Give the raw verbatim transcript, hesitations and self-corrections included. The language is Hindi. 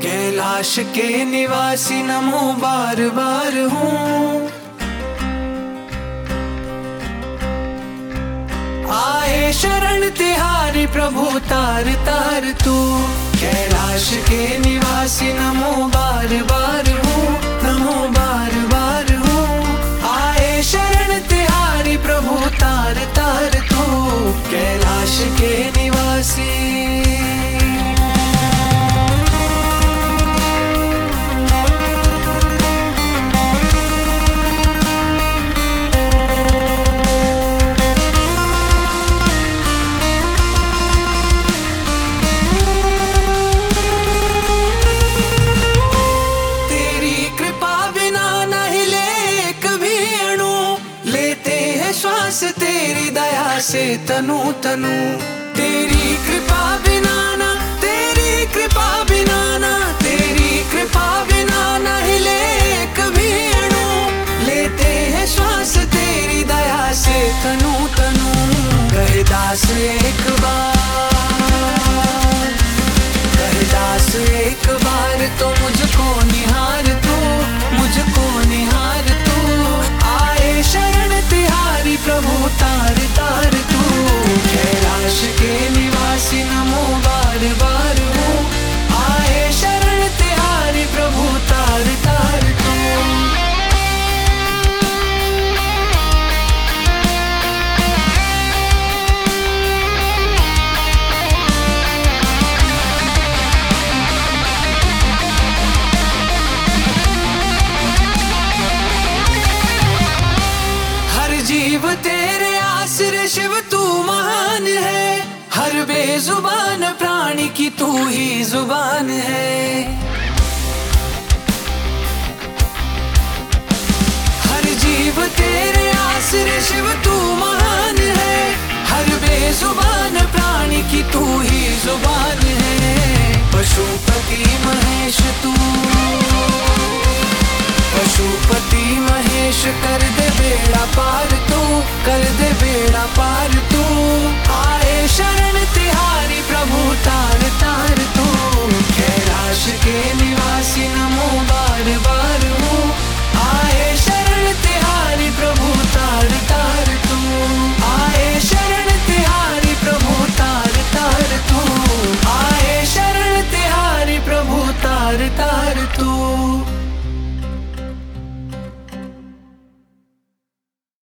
कैलाश के निवासी नमो बार बार हूँ। आए शरण तिहारी प्रभु तार तार तू। कैलाश के निवासी नमो बार बार हूँ, नमो बार बार हूँ। आए शरण तिहारी प्रभु तार तार तू। कैलाश के निवासी तेरी दया से तनु तनु। तेरी कृपा बिना ना, तेरी कृपा बिना ना, तेरी कृपा बिना ना हिले कभी अणु। लेते हैं श्वास तेरी दया से तनु तनु। कहे दास एक बार, कहे दास एक बार तो मुझको निहार तू, मुझको निहार तू। आए शरण तिहारी प्रभु तार तार तू। कैलाश के निवासी नमो बार बार हूँ। आए शरण तिहारी प्रभु तार तार तू। जीव तेरे आश्रय शिव तू महान है। हर बेजुबान प्राणी की तू ही जुबान है। हर जीव तेरे आश्रय शिव तू महान